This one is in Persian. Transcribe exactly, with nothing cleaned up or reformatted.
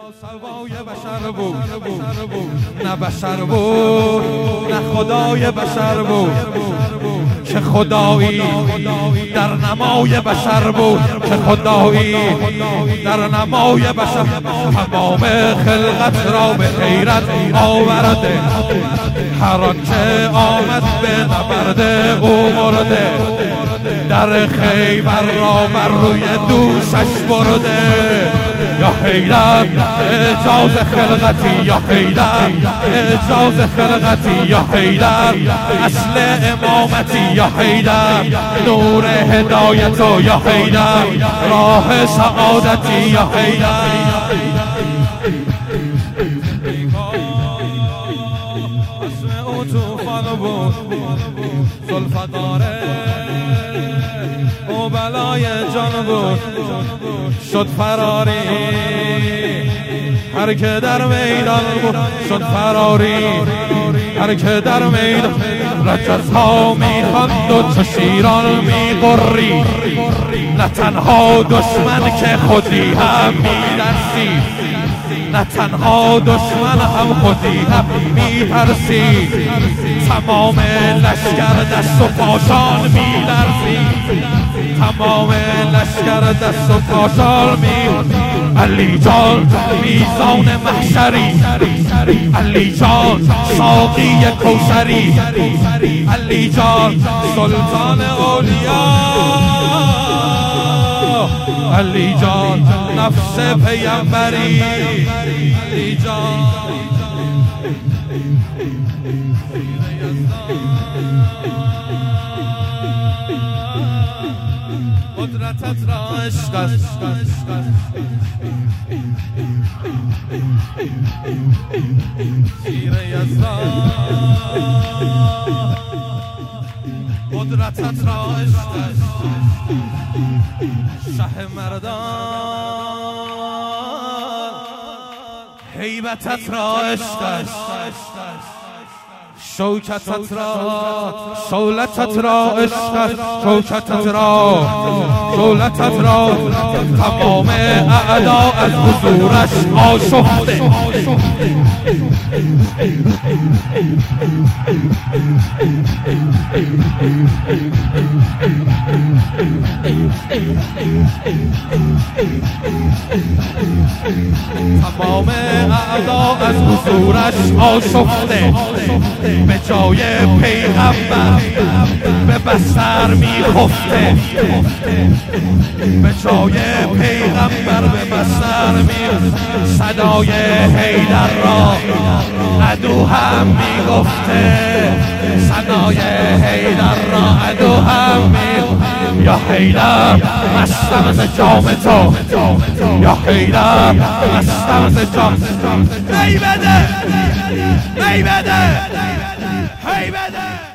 سوای بشر بود، نه بشر بود نه خدای بشر بود، چه خدایی در نمای بشر بود، چه خدایی در نمای بشر. تمام خلقت را به حیرت آورده، هر آنچه آمد به نبرد او مرده، در خیبر را بر روی دوشش برده. یا حیدر اعجاز خلقتی، یا حیدر اعجاز خلقتی، یا حیدر اصل امامتی، یا حیدر نور هدایت، یا حیدر راه سعادتی، یا حیدر. اسم او توفان بود، زلف داره او بلای جان بود، شد فراری هر که در میدان بود، شد فراری هر که در میدان. رجزها میخواند و چو شیران میغری، نه تنها دشمن که خودی هم میدرسی، نه تنها دشمن هم خودی هم میترسی. تمام لشکر دست و پاشان میلرزی، تمام لشکر دست و پاشان می. علی جان میزان محشری، علی جان ساقی کوثری، علی جان سلطان اولیاء، علی جان نفس پیامبری، علی جان قدرتت را عشق است، شیر یزدان قدرتت را عشق است، شه مردان هیبتت را عشق است، شوکتت را شولتت را عشق است، شوکتت را شولتت را. تمام اعدا از حضورش آشفته، تمام اعدا از حضورش آشفته، به جای پیغمبر به بستر میخفته، به جای پیغمبر به بستر می. صدای حیدر را عدو هم میگفته، صدای حیدر را عدو هم می. یا حیدر مستم از جام تو، یا حیدر مستم از جام. می بده می بده هی بده.